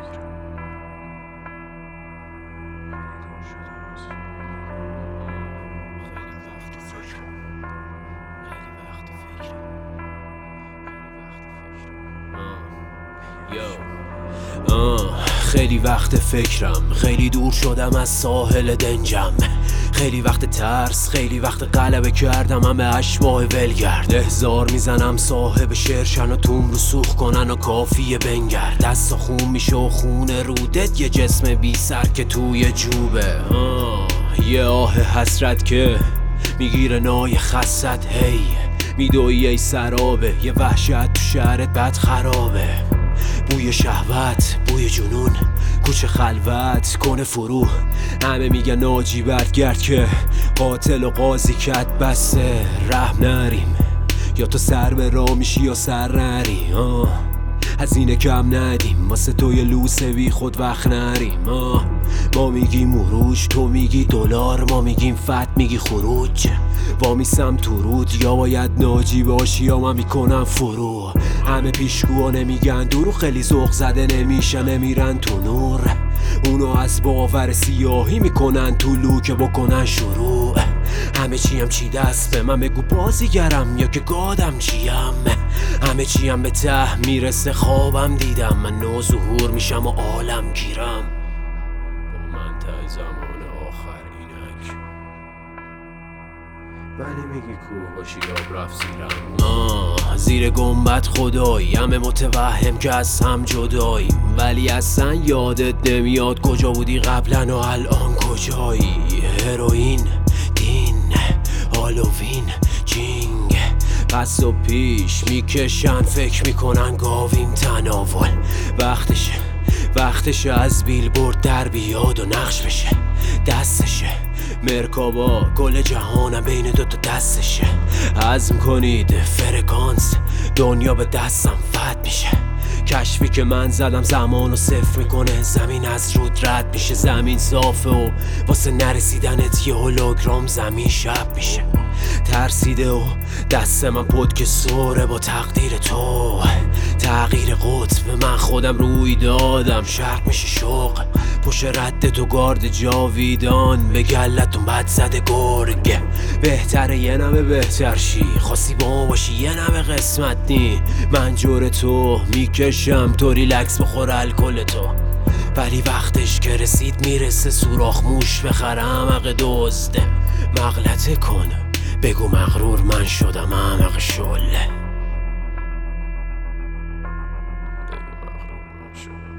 خیلی وقت فکرم، خیلی دور شدم از ساحل دنجم، خیلی وقت ترس، خیلی وقت غلبه کردم همه اشباح ولگرد. احضار میزنم صاحب شعرشن و توم رو سوخ کنن و کافیه بنگرد. دست خون میشه و خون رودت یه جسم بی سر که توی جوبه. یه آه حسرت که میگیره نای خست، هی میدوی ای سرابه، یه وحشت تو شهرت بد خرابه. بوی شهوت، بوی جنون، کوچه خلوت کنه فرو. همه میگن ناجی برگرد که قاتل و قاضی کت بسته. رحم نریم، یا تو سر به راه میشی یا سر نری. هزینه کم ندیم واسه توی لوسه بی خود وقت نریم. ما میگیم مروج، تو میگی دلار، ما میگیم فت، میگی خروج. وامیسم تو رود، یا باید ناجی باشی یا من میکنم فرو. همه پیشگوها نمیگن دروغ، خیلی ذوق زده نمیشن نمیرن تو نور. اونو از باور سیاهی میکنن تو لو که بکنن شروع. همه چیم چیده است به من، بگو بازیگرم یا که گادم چیم. همه چیم به ته میرسه، خوابم دیدم من نو ظهور میشم و عالم گیرم. با من ته زمان آخر اینک ولی میگی کوه باشی آب رفت زیرم. زیر گنبد خدایی همه متوهم که از هم جداییم، ولی اصلا یادت نمیاد کجا بودی قبلا و الان کجایی. هروئین، دین، هالووین، جینگ، پس و پیش میکشن فکر میکنن گاویم تناول. وقتشه از بیلبورد در بیاد و نقش بشه. دستشه مرکابا کل جهانم بین دوتا دستشه. عزم کنید فرکانس، دنیا به دستم فت میشه. کشفی که من زدم زمانو صفر میکنه، زمین از رود رد میشه. زمین صافه و واسه نرسیدنت یه هولوگرام زمین شب میشه. ترسیده و دست من پدک سوره با تقدیر تو. تغییر قطب من خودم روی دادم، شرق میشه شوق. پشت رد تو گارد جاویدان، به گلتون بد زده گرگ. بهتره یه نمه بهتر شی، خواستی با ما باشی یه نمه قسمت نی. من جور تو میکشم تو ریلکس بخور الکل تو. ولی وقتش که رسید میرسه سوراخ موش بخرم حق دزد. مغلطه کن بگو مغرور من شدم احمق شله. بگو مغرور من شدم.